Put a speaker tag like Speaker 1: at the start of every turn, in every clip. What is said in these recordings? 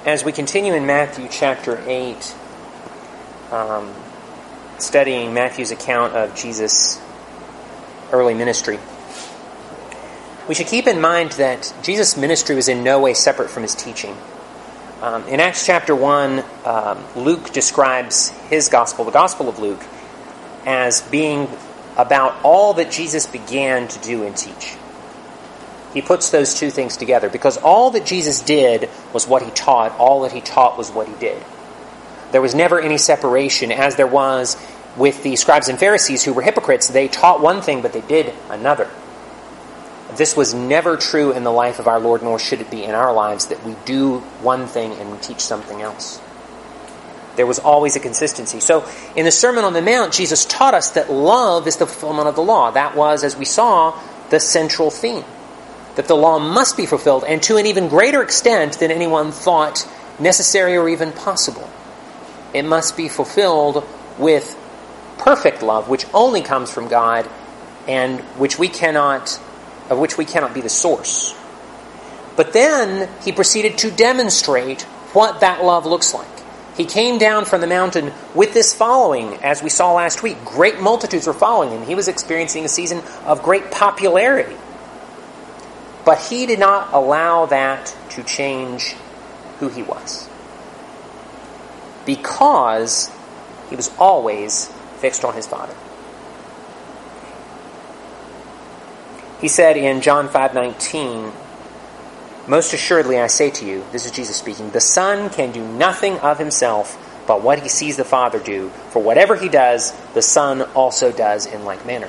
Speaker 1: As we continue in Matthew chapter 8, studying Matthew's account of Jesus' early ministry, we should keep in mind that Jesus' ministry was in no way separate from his teaching. In Acts chapter 1, Luke describes his gospel, the Gospel of Luke, as being about all that Jesus began to do and teach. He puts those two things together because all that Jesus did was what he taught. All that he taught was what he did. There was never any separation, as there was with the scribes and Pharisees who were hypocrites. They taught one thing, but they did another. This was never true in the life of our Lord, nor should it be in our lives, that we do one thing and we teach something else. There was always a consistency. So in the Sermon on the Mount, Jesus taught us that love is the fulfillment of the law. That was, as we saw, the central theme. That the law must be fulfilled, and to an even greater extent than anyone thought necessary or even possible. It must be fulfilled with perfect love, which only comes from God, and of which we cannot be the source. But then he proceeded to demonstrate what that love looks like. He came down from the mountain with this following, as we saw last week. Great multitudes were following him. He was experiencing a season of great popularity. But he did not allow that to change who he was. Because he was always fixed on his Father. He said in John 5:19, "Most assuredly I say to you," this is Jesus speaking, "the Son can do nothing of himself but what he sees the Father do. For whatever he does, the Son also does in like manner."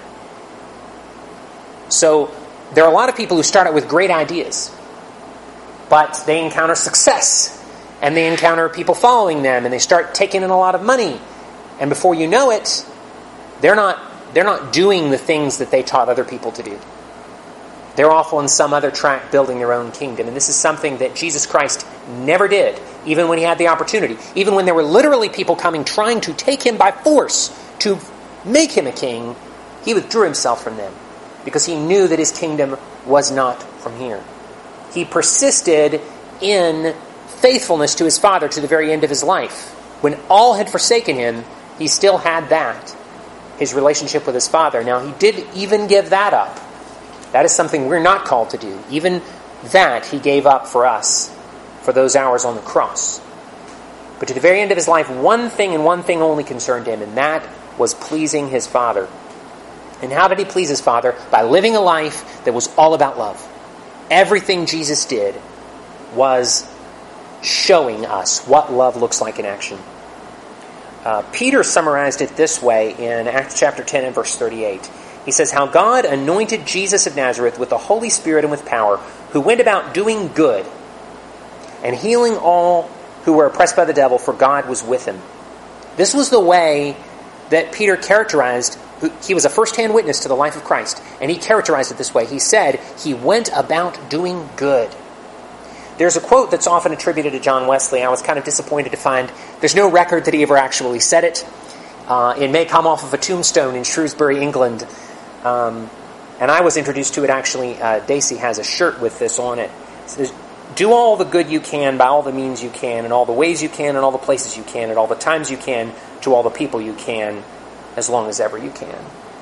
Speaker 1: So, there are a lot of people who start out with great ideas, but they encounter success, and they encounter people following them, and they start taking in a lot of money, and before you know it, they're not doing the things that they taught other people to do. They're off on some other track building their own kingdom, and this is something that Jesus Christ never did, even when he had the opportunity. Even when there were literally people coming trying to take him by force to make him a king, he withdrew himself from them, because he knew that his kingdom was not from here. He persisted in faithfulness to his Father to the very end of his life. When all had forsaken him, he still had that, his relationship with his Father. Now, he did even give that up. That is something we're not called to do. Even that he gave up for us, for those hours on the cross. But to the very end of his life, one thing and one thing only concerned him, and that was pleasing his Father. And how did he please his Father? By living a life that was all about love. Everything Jesus did was showing us what love looks like in action. Peter summarized it this way in Acts chapter 10 and verse 38. He says, "How God anointed Jesus of Nazareth with the Holy Spirit and with power, who went about doing good and healing all who were oppressed by the devil, for God was with him." This was the way that Peter characterized. He was a first-hand witness to the life of Christ, and he characterized it this way. He said, he went about doing good. There's a quote that's often attributed to John Wesley. I was kind of disappointed to find there's no record that he ever actually said it. It may come off of a tombstone in Shrewsbury, England. And I was introduced to it actually. Daisy has a shirt with this on it. It says, "Do all the good you can by all the means you can, in all the ways you can, in all the places you can, at all the times you can, to all the people you can, as long as ever you can."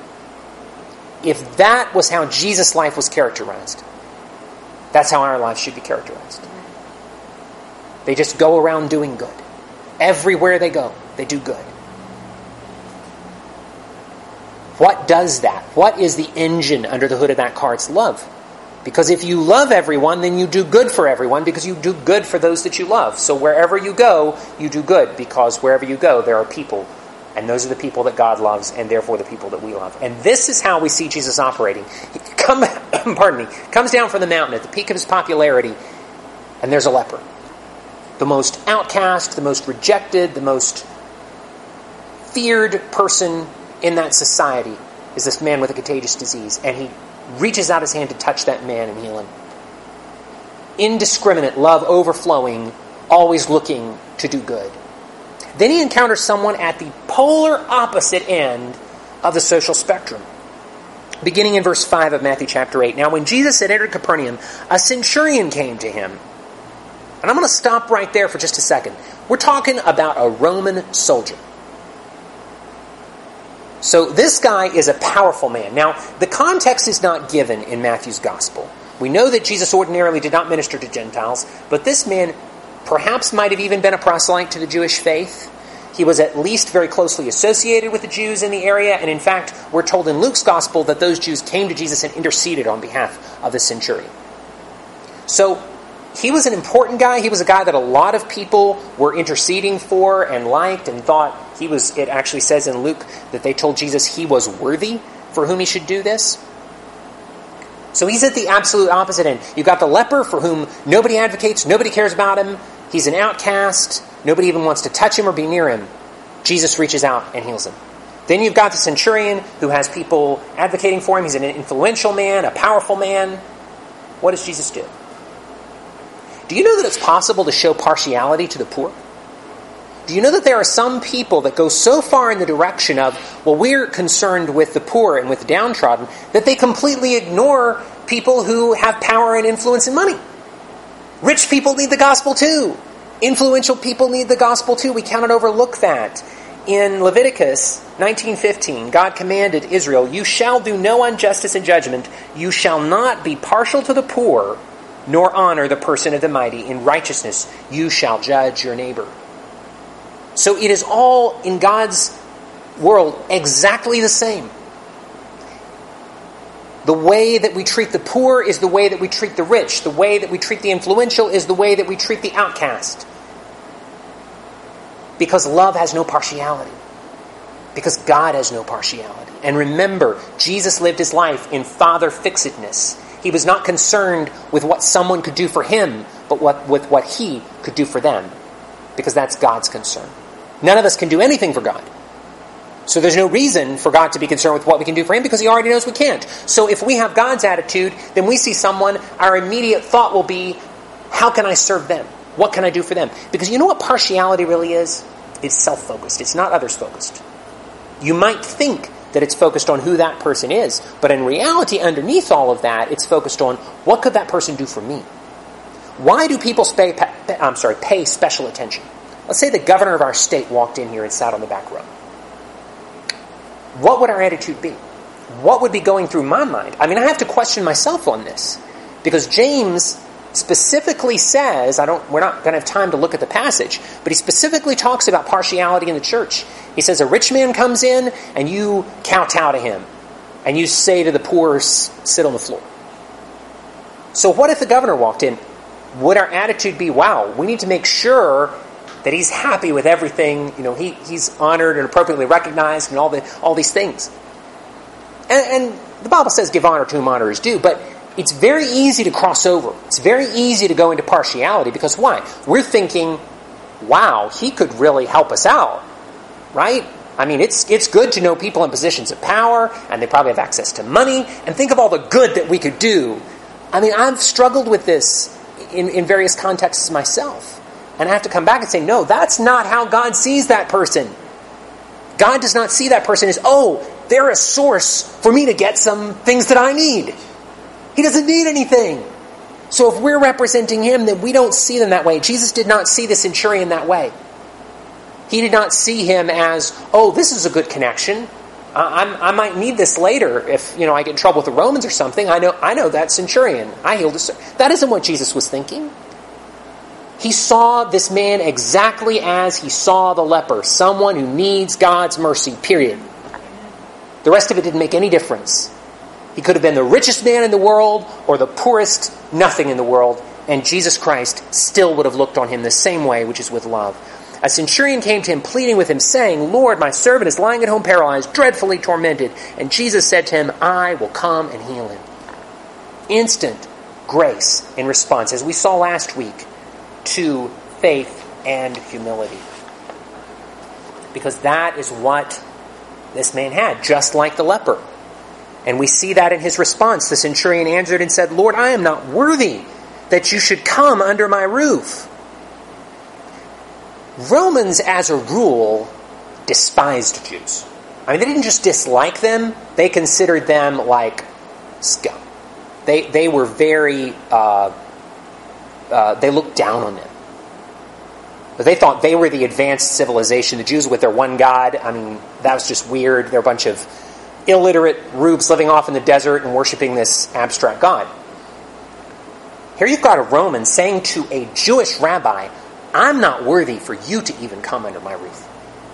Speaker 1: If that was how Jesus' life was characterized, that's how our lives should be characterized. They just go around doing good. Everywhere they go, they do good. What does that? What is the engine under the hood of that car? It's love. Because if you love everyone, then you do good for everyone, because you do good for those that you love. So wherever you go, you do good, because wherever you go, there are people. And those are the people that God loves, and therefore the people that we love. And this is how we see Jesus operating. He comes down from the mountain at the peak of his popularity, and there's a leper. The most outcast, the most rejected, the most feared person in that society is this man with a contagious disease. And he reaches out his hand to touch that man and heal him. Indiscriminate love overflowing, always looking to do good. Then he encounters someone at the polar opposite end of the social spectrum. Beginning in verse 5 of Matthew chapter 8. "Now when Jesus had entered Capernaum, a centurion came to him, And I'm going to stop right there for just a second. We're talking about a Roman soldier. So this guy is a powerful man. Now, the context is not given in Matthew's gospel. We know that Jesus ordinarily did not minister to Gentiles, but this man perhaps might have even been a proselyte to the Jewish faith. He was at least very closely associated with the Jews in the area, and in fact, we're told in Luke's gospel that those Jews came to Jesus and interceded on behalf of the centurion. So, he was an important guy. He was a guy that a lot of people were interceding for and liked and thought he was, it actually says in Luke that they told Jesus he was worthy for whom he should do this. So he's at the absolute opposite end. You've got the leper for whom nobody advocates, nobody cares about him. He's an outcast. Nobody even wants to touch him or be near him. Jesus reaches out and heals him. Then you've got the centurion who has people advocating for him. He's an influential man, a powerful man. What does Jesus do? Do you know that it's possible to show partiality to the poor? Do you know that there are some people that go so far in the direction of, well, we're concerned with the poor and with the downtrodden, that they completely ignore people who have power and influence and money? Rich people need the gospel too. Influential people need the gospel too. We cannot overlook that. In Leviticus 19:15, God commanded Israel, "You shall do no injustice in judgment. You shall not be partial to the poor, nor honor the person of the mighty. In righteousness you shall judge your neighbor." So it is all, in God's world, exactly the same. The way that we treat the poor is the way that we treat the rich. The way that we treat the influential is the way that we treat the outcast. Because love has no partiality. Because God has no partiality. And remember, Jesus lived his life in father-fixedness. He was not concerned with what someone could do for him, but with what he could do for them. Because that's God's concern. None of us can do anything for God. So there's no reason for God to be concerned with what we can do for him, because he already knows we can't. So if we have God's attitude, then we see someone, our immediate thought will be, how can I serve them? What can I do for them? Because you know what partiality really is? It's self-focused. It's not others-focused. You might think that it's focused on who that person is, but in reality, underneath all of that, it's focused on what could that person do for me? Why do people pay special attention? Let's say the governor of our state walked in here and sat on the back row. What would our attitude be? What would be going through my mind? I mean, I have to question myself on this, because James specifically says, we're not going to have time to look at the passage, but he specifically talks about partiality in the church. He says a rich man comes in and you kowtow to him, and you say to the poor, sit on the floor. So what if the governor walked in? Would our attitude be, wow, we need to make sure that he's happy with everything, he's honored and appropriately recognized and all these things. And the Bible says give honor to whom honor is due, but it's very easy to cross over. It's very easy to go into partiality, because why? We're thinking, wow, he could really help us out, right? I mean, it's good to know people in positions of power, and they probably have access to money, and think of all the good that we could do. I mean, I've struggled with this in various contexts myself. And I have to come back and say, no, that's not how God sees that person. God does not see that person as, they're a source for me to get some things that I need. He doesn't need anything. So if we're representing him, then we don't see them that way. Jesus did not see the centurion that way. He did not see him as, this is a good connection. I might need this later if I get in trouble with the Romans or something. I know that centurion. I healed a. That isn't what Jesus was thinking. He saw this man exactly as he saw the leper, someone who needs God's mercy, period. The rest of it didn't make any difference. He could have been the richest man in the world or the poorest nothing in the world, and Jesus Christ still would have looked on him the same way, which is with love. A centurion came to him, pleading with him, saying, "Lord, my servant is lying at home paralyzed, dreadfully tormented." And Jesus said to him, "I will come and heal him." Instant grace in response, as we saw last week, to faith and humility. Because that is what this man had, just like the leper. And we see that in his response. The centurion answered and said, "Lord, I am not worthy that you should come under my roof." Romans, as a rule, despised Jews. I mean, they didn't just dislike them, they considered them like scum. They were very... they looked down on them. But they thought they were the advanced civilization. The Jews with their one God, I mean, that was just weird. They're a bunch of illiterate rubes living off in the desert and worshiping this abstract God. Here you've got a Roman saying to a Jewish rabbi, I'm not worthy for you to even come under my roof.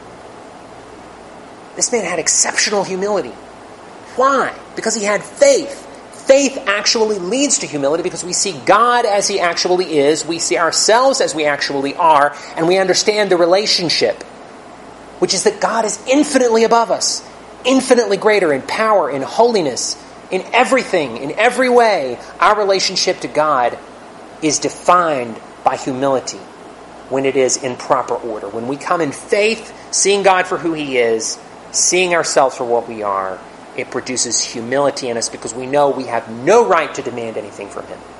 Speaker 1: This man had exceptional humility. Why? Because he had faith. Faith actually leads to humility because we see God as he actually is, we see ourselves as we actually are, and we understand the relationship, which is that God is infinitely above us, infinitely greater in power, in holiness, in everything, in every way. Our relationship to God is defined by humility when it is in proper order. When we come in faith, seeing God for who he is, seeing ourselves for what we are, it produces humility in us because we know we have no right to demand anything from him.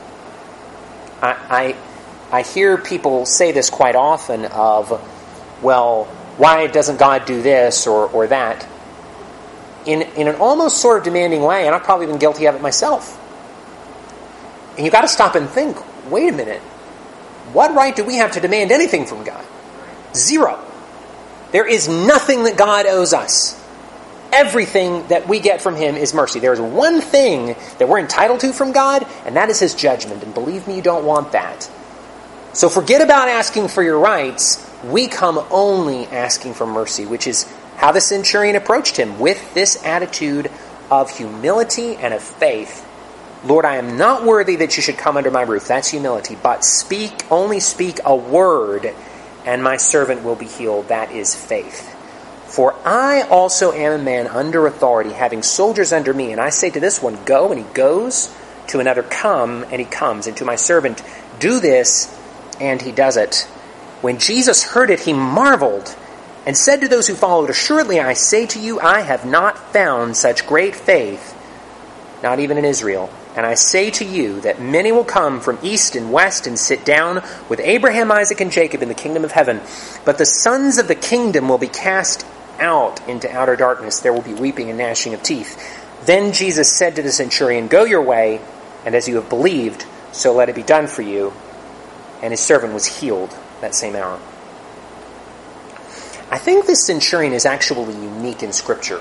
Speaker 1: I hear people say this quite often of, well, why doesn't God do this or that? In an almost sort of demanding way, and I've probably been guilty of it myself. And you've got to stop and think, wait a minute, what right do we have to demand anything from God? Zero. There is nothing that God owes us. Everything that we get from him is mercy. There is one thing that we're entitled to from God, and that is his judgment. And believe me, you don't want that. So forget about asking for your rights. We come only asking for mercy, which is how the centurion approached him, with this attitude of humility and of faith. Lord, I am not worthy that you should come under my roof. That's humility. But only speak a word, and my servant will be healed. That is faith. For I also am a man under authority, having soldiers under me. And I say to this one, go, and he goes. To another, come, and he comes. And to my servant, do this, and he does it. When Jesus heard it, he marveled, and said to those who followed, assuredly I say to you, I have not found such great faith, not even in Israel. And I say to you that many will come from east and west and sit down with Abraham, Isaac, and Jacob in the kingdom of heaven. But the sons of the kingdom will be cast out into outer darkness. There will be weeping and gnashing of teeth. Then Jesus said to the centurion, go your way, and as you have believed, so let it be done for you. And his servant was healed that same hour. I think this centurion is actually unique in Scripture.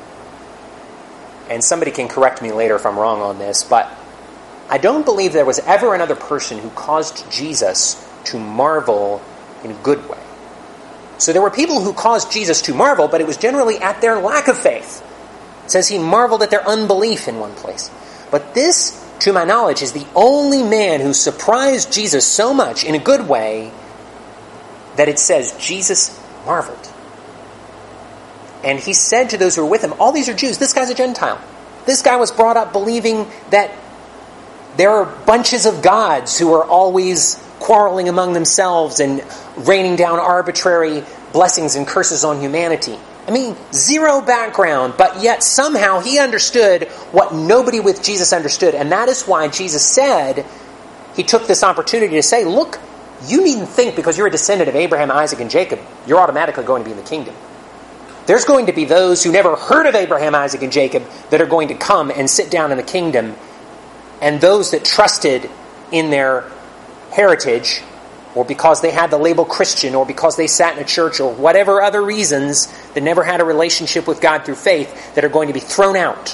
Speaker 1: And somebody can correct me later if I'm wrong on this, but I don't believe there was ever another person who caused Jesus to marvel in a good way. So there were people who caused Jesus to marvel, but it was generally at their lack of faith. It says he marveled at their unbelief in one place. But this, to my knowledge, is the only man who surprised Jesus so much in a good way that it says Jesus marveled. And he said to those who were with him, all these are Jews, this guy's a Gentile. This guy was brought up believing that there are bunches of gods who are always quarreling among themselves and raining down arbitrary blessings and curses on humanity. I mean, zero background, but yet somehow he understood what nobody with Jesus understood. And that is why Jesus said, he took this opportunity to say, look, you needn't think because you're a descendant of Abraham, Isaac, and Jacob, you're automatically going to be in the kingdom. There's going to be those who never heard of Abraham, Isaac, and Jacob that are going to come and sit down in the kingdom. And those that trusted in their heritage, or because they had the label Christian, or because they sat in a church, or whatever other reasons, that never had a relationship with God through faith, that are going to be thrown out.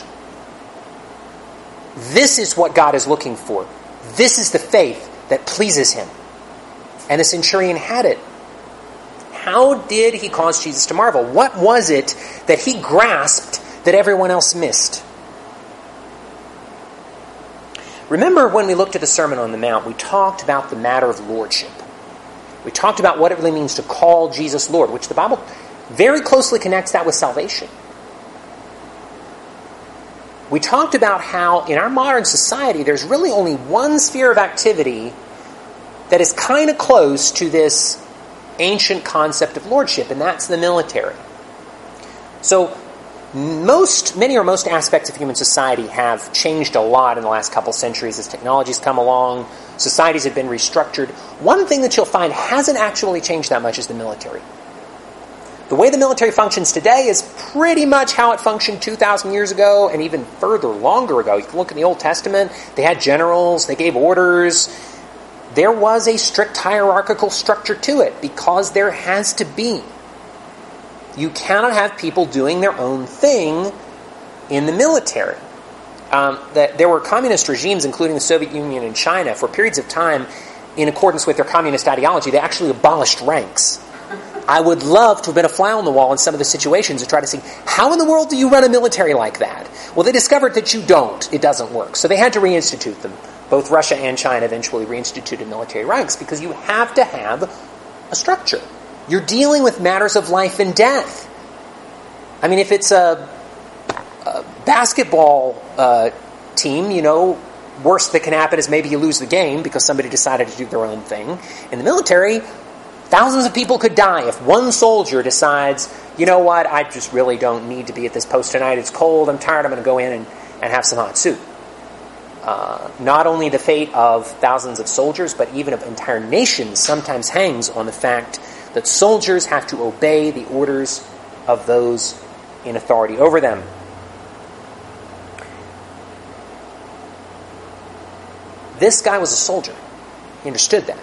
Speaker 1: This is what God is looking for. This is the faith that pleases him. And the centurion had it. How did he cause Jesus to marvel? What was it that he grasped that everyone else missed? Remember when we looked at the Sermon on the Mount, we talked about the matter of lordship. We talked about what it really means to call Jesus Lord, which the Bible very closely connects that with salvation. We talked about how in our modern society there's really only one sphere of activity that is kind of close to this ancient concept of lordship, and that's the military. So many or most aspects of human society have changed a lot in the last couple centuries as technology's come along, societies have been restructured. One thing that you'll find hasn't actually changed that much is the military. The way the military functions today is pretty much how it functioned 2,000 years ago and even further, longer ago. You can look in the Old Testament, they had generals, they gave orders. there was a strict hierarchical structure to it, because there has to be. You cannot have people doing their own thing in the military. There were communist regimes, including the Soviet Union and China, for periods of time, in accordance with their communist ideology, they actually abolished ranks. I would love to have been a fly on the wall in some of the situations to try to see, how in the world do you run a military like that? Well, they discovered that you don't. It doesn't work. So they had to reinstitute them. Both Russia and China eventually reinstituted military ranks, because you have to have a structure. You're dealing with matters of life and death. I mean, if it's a basketball team, worst that can happen is maybe you lose the game because somebody decided to do their own thing. In the military, thousands of people could die if one soldier decides, you know what, I just really don't need to be at this post tonight. It's cold, I'm tired, I'm going to go in and have some hot soup. Not only the fate of thousands of soldiers, but even of entire nations sometimes hangs on the fact that soldiers have to obey the orders of those in authority over them. This guy was a soldier. He understood that.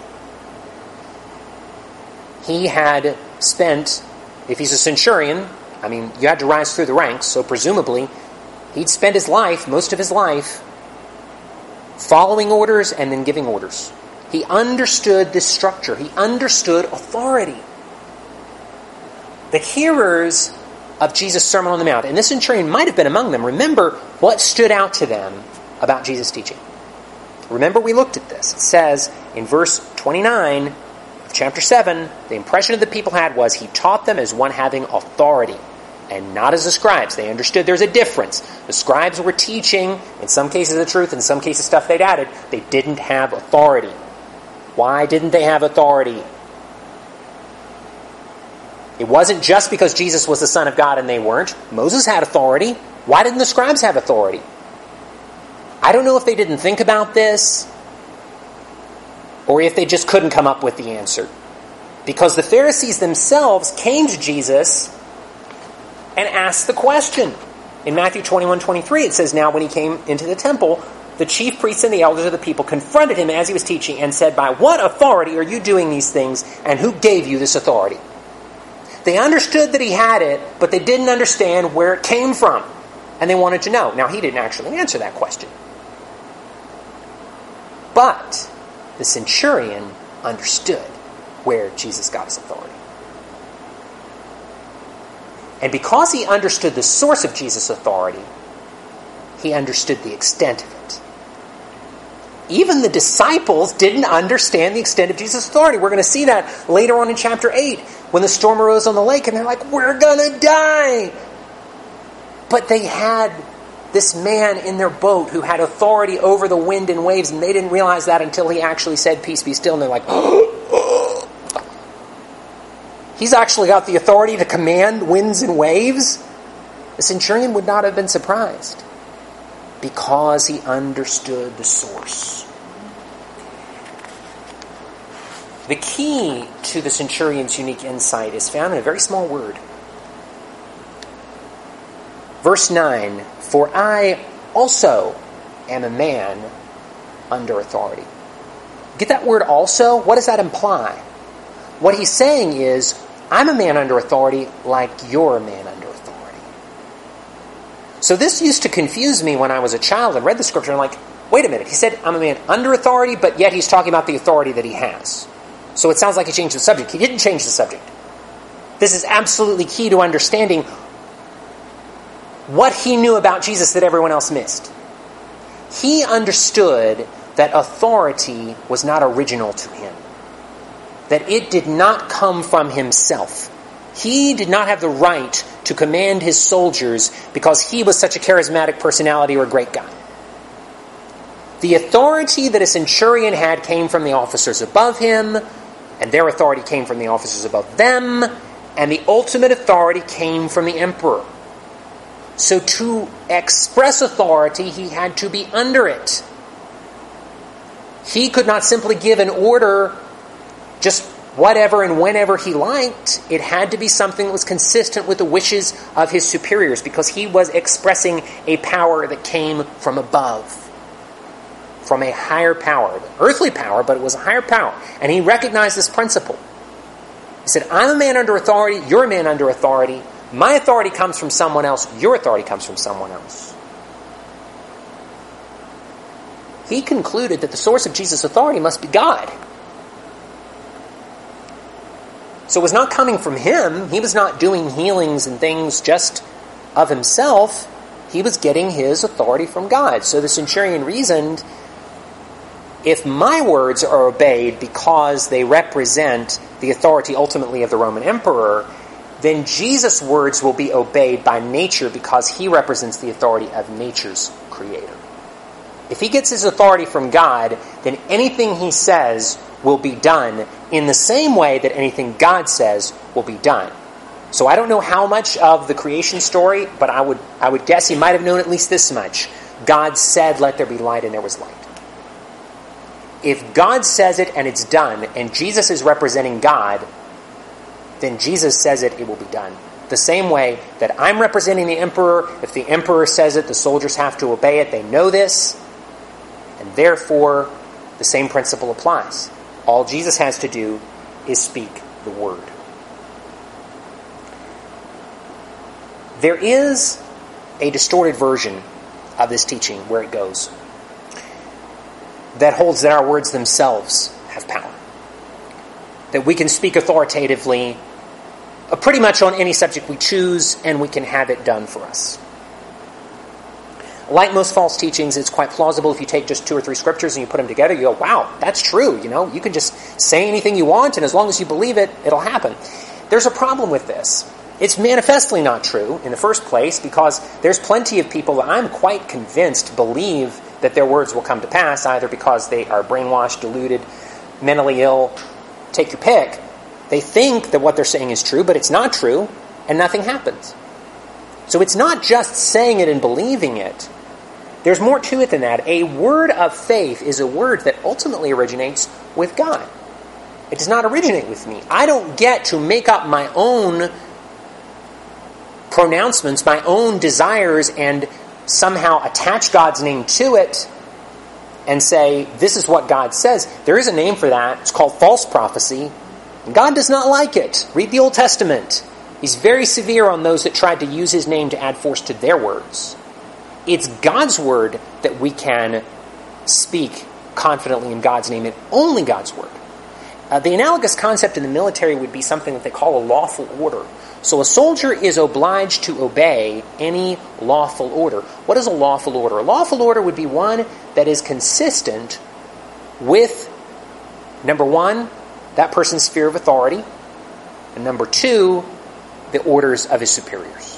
Speaker 1: He had spent, if he's a centurion, you had to rise through the ranks, so presumably he'd spent his life, most of his life, following orders and then giving orders. He understood this structure. He understood authority. The hearers of Jesus' Sermon on the Mount, and this centurion might have been among them, remember what stood out to them about Jesus' teaching. Remember, we looked at this. It says in verse 29 of chapter 7, the impression of the people had was he taught them as one having authority, and not as the scribes. They understood there's a difference. The scribes were teaching, in some cases the truth, in some cases stuff they'd added. They didn't have authority. Why didn't they have authority? It wasn't just because Jesus was the Son of God and they weren't. Moses had authority. Why didn't the scribes have authority? I don't know if they didn't think about this, or if they just couldn't come up with the answer. Because the Pharisees themselves came to Jesus and asked the question. In Matthew 21:23, it says, now when he came into the temple, the chief priests and the elders of the people confronted him as he was teaching and said, by what authority are you doing these things, and who gave you this authority? They understood that he had it, but they didn't understand where it came from. And they wanted to know. Now, he didn't actually answer that question. But the centurion understood where Jesus got his authority. And because he understood the source of Jesus' authority, he understood the extent of it. Even the disciples didn't understand the extent of Jesus' authority. We're going to see that later on in chapter 8, when the storm arose on the lake, and they're like, we're going to die! But they had this man in their boat who had authority over the wind and waves, and they didn't realize that until he actually said, peace be still, and they're like, he's actually got the authority to command winds and waves? The centurion would not have been surprised, because he understood the source. The key to the centurion's unique insight is found in a very small word. Verse 9, for I also am a man under authority. Get that word also? What does that imply? What he's saying is, I'm a man under authority like you're a man under authority. So this used to confuse me when I was a child and read the scripture. I'm like, wait a minute. He said, I'm a man under authority, but yet he's talking about the authority that he has. So it sounds like he changed the subject. He didn't change the subject. This is absolutely key to understanding what he knew about Jesus that everyone else missed. He understood that authority was not original to him. That it did not come from himself. He did not have the right to command his soldiers because he was such a charismatic personality or a great guy. The authority that a centurion had came from the officers above him, and their authority came from the officers above them, and the ultimate authority came from the emperor. So to express authority, he had to be under it. He could not simply give an order just whatever and whenever he liked. It had to be something that was consistent with the wishes of his superiors, because he was expressing a power that came from above. from a higher power. Earthly power, but it was a higher power. And he recognized this principle. He said, I'm a man under authority, you're a man under authority. My authority comes from someone else, your authority comes from someone else. He concluded that the source of Jesus' authority must be God. So it was not coming from him. He was not doing healings and things just of himself. He was getting his authority from God. So the centurion reasoned, if my words are obeyed because they represent the authority ultimately of the Roman emperor, then Jesus' words will be obeyed by nature because he represents the authority of nature's creator. If he gets his authority from God, then anything he says will be done in the same way that anything God says will be done. So I don't know how much of the creation story, but I would guess he might have known at least this much. God said, let there be light, and there was light. If God says it and it's done, and Jesus is representing God, then Jesus says it, it will be done. The same way that I'm representing the emperor, if the emperor says it, the soldiers have to obey it. They know this, and therefore the same principle applies. All Jesus has to do is speak the word. There is a distorted version of this teaching where it goes that holds that our words themselves have power. That we can speak authoritatively pretty much on any subject we choose, and we can have it done for us. Like most false teachings, it's quite plausible if you take just 2 or 3 scriptures and you put them together, you go, wow, that's true. You can just say anything you want, and as long as you believe it, it'll happen. There's a problem with this. It's manifestly not true in the first place because there's plenty of people that I'm quite convinced believe that their words will come to pass, either because they are brainwashed, deluded, mentally ill, take your pick. They think that what they're saying is true, but it's not true, and nothing happens. So it's not just saying it and believing it. There's more to it than that. A word of faith is a word that ultimately originates with God. It does not originate with me. I don't get to make up my own pronouncements, my own desires, and somehow attach God's name to it and say, this is what God says. There is a name for that. It's called false prophecy. And God does not like it. Read the Old Testament. He's very severe on those that tried to use his name to add force to their words. It's God's word that we can speak confidently in God's name, and only God's word. The analogous concept in the military would be something that they call a lawful order. So a soldier is obliged to obey any lawful order. What is a lawful order? A lawful order would be one that is consistent with, number 1, that person's sphere of authority, and number 2, the orders of his superiors.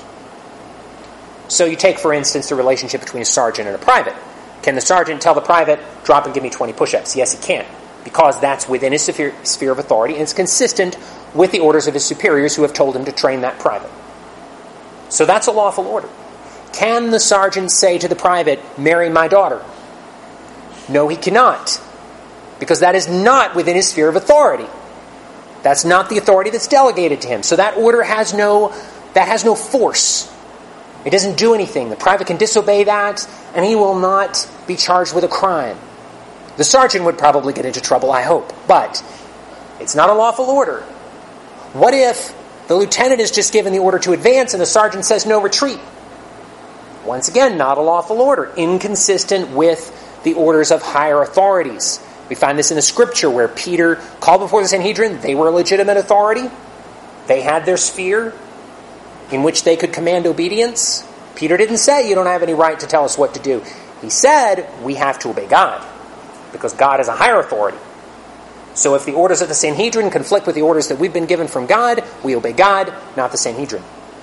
Speaker 1: So you take, for instance, the relationship between a sergeant and a private. Can the sergeant tell the private, drop and give me 20 push-ups? Yes, he can, because that's within his sphere of authority, and it's consistent with the orders of his superiors who have told him to train that private. So that's a lawful order. Can the sergeant say to the private, marry my daughter? No, he cannot, because that is not within his sphere of authority. That's not the authority that's delegated to him. So that order has no force. It doesn't do anything. The private can disobey that, and he will not be charged with a crime. The sergeant would probably get into trouble, I hope, but it's not a lawful order. What if the lieutenant is just given the order to advance and the sergeant says no, retreat? Once again, not a lawful order, inconsistent with the orders of higher authorities. We find this in the scripture where Peter called before the Sanhedrin. They were a legitimate authority. They had their sphere in which they could command obedience. Peter didn't say, you don't have any right to tell us what to do. He said, we have to obey God, because God is a higher authority. So if the orders of the Sanhedrin conflict with the orders that we've been given from God, we obey God, not the Sanhedrin.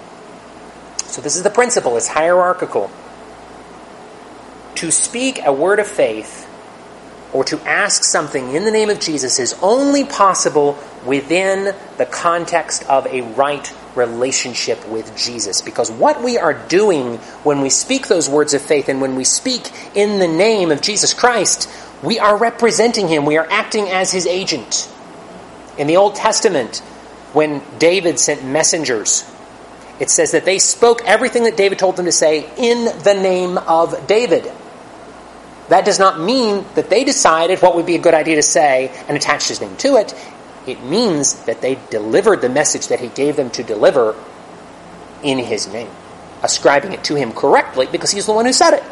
Speaker 1: So this is the principle. It's hierarchical. To speak a word of faith or to ask something in the name of Jesus is only possible within the context of a right relationship with Jesus. Because what we are doing when we speak those words of faith and when we speak in the name of Jesus Christ, we are representing him. We are acting as his agent. In the Old Testament, when David sent messengers, it says that they spoke everything that David told them to say in the name of David. that does not mean that they decided what would be a good idea to say and attached his name to it. It means that they delivered the message that he gave them to deliver in his name, ascribing it to him correctly because he's the one who said it.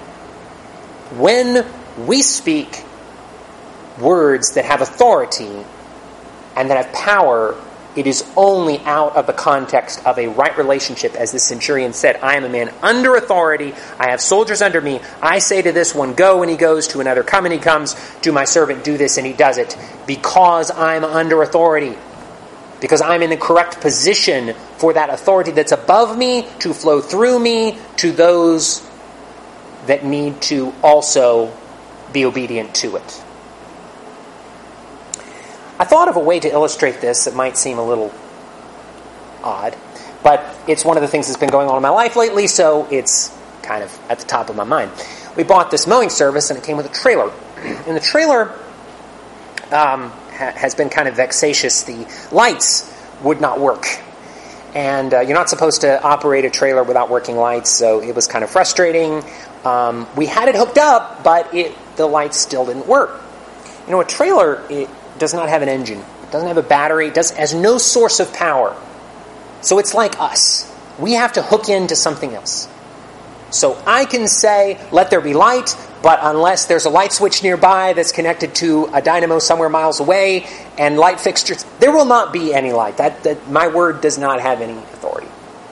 Speaker 1: When we speak words that have authority and that have power, it is only out of the context of a right relationship, as the centurion said, I am a man under authority, I have soldiers under me, I say to this one, go, and he goes, to another, come, and he comes, to my servant, do this, and he does it, because I'm under authority, because I'm in the correct position for that authority that's above me to flow through me to those that need to also be obedient to it. I thought of a way to illustrate this that might seem a little odd, but it's one of the things that's been going on in my life lately, so it's kind of at the top of my mind. We bought this mowing service, and it came with a trailer. And the trailer has been kind of vexatious. The lights would not work. And you're not supposed to operate a trailer without working lights, so it was kind of frustrating. We had it hooked up, but the lights still didn't work. You know, a trailer, it does not have an engine. It doesn't have a battery. It has no source of power. So it's like us. We have to hook into something else. So I can say, let there be light, but unless there's a light switch nearby that's connected to a dynamo somewhere miles away and light fixtures, there will not be any light. That my word does not have any authority.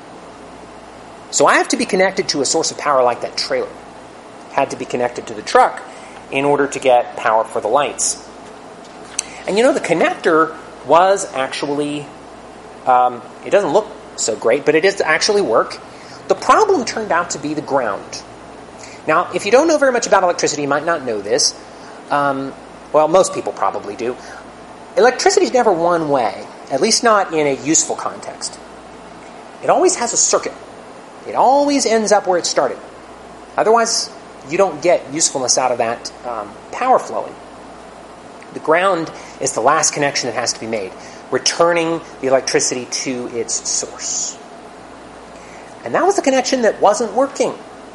Speaker 1: So I have to be connected to a source of power like that trailer. Had to be connected to the truck in order to get power for the lights. And you know, the connector was actually, it doesn't look so great, but it does actually work. The problem turned out to be the ground. Now, if you don't know very much about electricity, you might not know this. Well, most people probably do. Electricity is never one way, at least not in a useful context. It always has a circuit. It always ends up where it started. Otherwise, you don't get usefulness out of that power flowing. The ground is the last connection that has to be made, returning the electricity to its source. And that was the connection that wasn't working.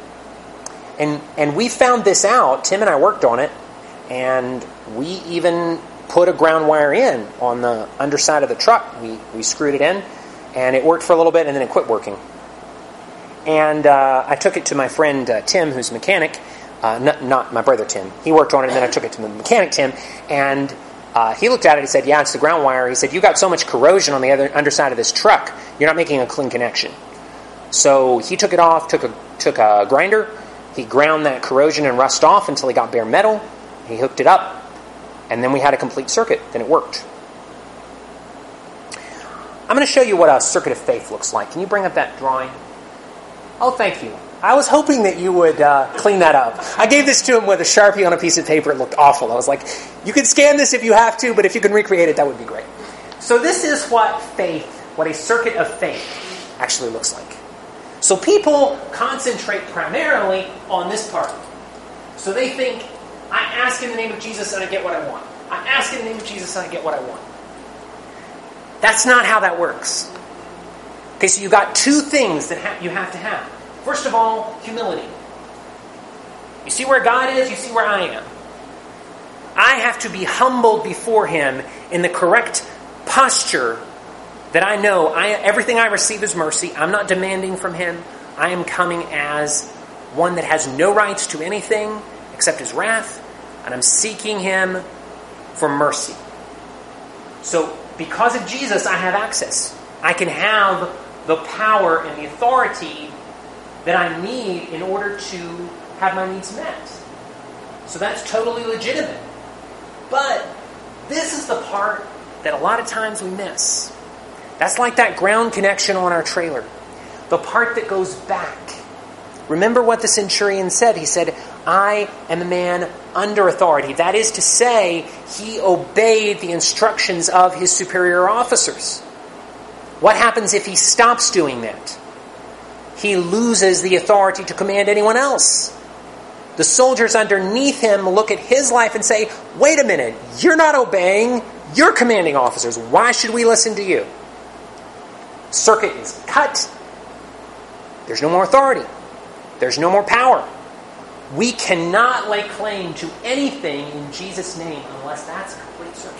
Speaker 1: And we found this out. Tim and I worked on it, and we even put a ground wire in on the underside of the truck. We screwed it in, and it worked for a little bit, and then it quit working. And I took it to my friend Tim, who's a mechanic. Not my brother Tim. He worked on it, and then I took it to the mechanic Tim, and he looked at it. He said, yeah, it's the ground wire. He said, you've got so much corrosion on the other underside of this truck, you're not making a clean connection. So he took it off, took a grinder, he ground that corrosion and rust off until he got bare metal, he hooked it up, and then we had a complete circuit. Then it worked. I'm going to show you what a circuit of faith looks like. Can you bring up that drawing? Oh, thank you. I was hoping that you would clean that up. I gave this to him with a Sharpie on a piece of paper. It looked awful. I was like, you can scan this if you have to, but if you can recreate it, that would be great. So this is what a circuit of faith actually looks like. So people concentrate primarily on this part. So they think, I ask in the name of Jesus and I get what I want. I ask in the name of Jesus and I get what I want. That's not how that works. Okay, so you've got two things that you have to have. First of all, humility. You see where God is, you see where I am. I have to be humbled before Him in the correct posture that I know everything I receive is mercy. I'm not demanding from Him. I am coming as one that has no rights to anything except His wrath, and I'm seeking Him for mercy. So, because of Jesus, I have access. I can have the power and the authority that I need in order to have my needs met. So that's totally legitimate. But this is the part that a lot of times we miss. That's like that ground connection on our trailer. The part that goes back. Remember what the centurion said. He said, I am a man under authority. That is to say, he obeyed the instructions of his superior officers. What happens if he stops doing that? He loses the authority to command anyone else. The soldiers underneath him look at his life and say, wait a minute, you're not obeying, you're commanding officers. Why should we listen to you? Circuit is cut. There's no more authority. There's no more power. We cannot lay claim to anything in Jesus' name unless that's a complete circuit.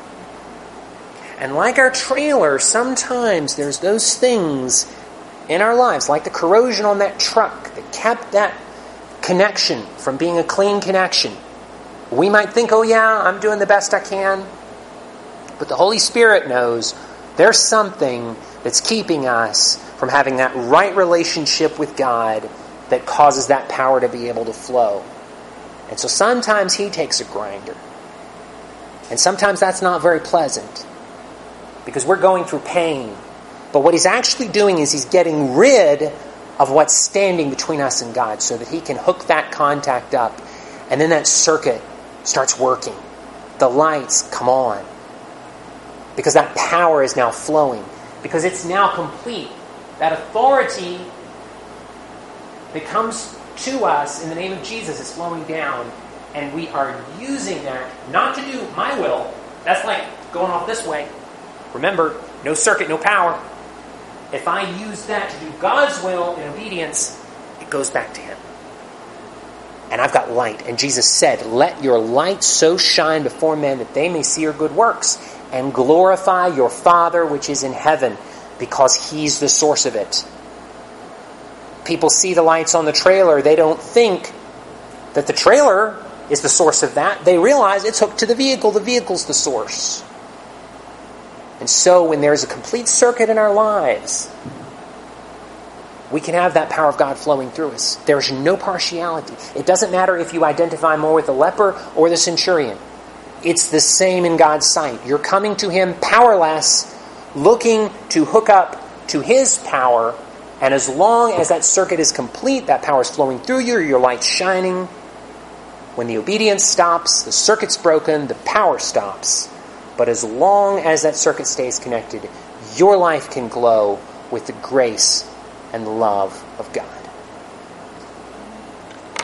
Speaker 1: And like our trailer, sometimes there's those things in our lives, like the corrosion on that truck that kept that connection from being a clean connection. We might think, oh yeah, I'm doing the best I can. But the Holy Spirit knows there's something that's keeping us from having that right relationship with God that causes that power to be able to flow. And so sometimes He takes a grinder. And sometimes that's not very pleasant, because we're going through pain. But what He's actually doing is He's getting rid of what's standing between us and God so that He can hook that contact up. And then that circuit starts working. The lights come on. Because that power is now flowing. Because it's now complete. That authority that comes to us in the name of Jesus is flowing down. And we are using that not to do my will. That's like going off this way. Remember, no circuit, no power. If I use that to do God's will in obedience, it goes back to Him. And I've got light. And Jesus said, let your light so shine before men that they may see your good works and glorify your Father which is in heaven, because He's the source of it. People see the lights on the trailer. They don't think that the trailer is the source of that. They realize it's hooked to the vehicle. The vehicle's the source. And so when there's a complete circuit in our lives, we can have that power of God flowing through us. There's no partiality. It doesn't matter if you identify more with the leper or the centurion. It's the same in God's sight. You're coming to Him powerless, looking to hook up to His power. And as long as that circuit is complete, that power is flowing through you, your light's shining. When the obedience stops, the circuit's broken, the power stops. But as long as that circuit stays connected, your life can glow with the grace and the love of God.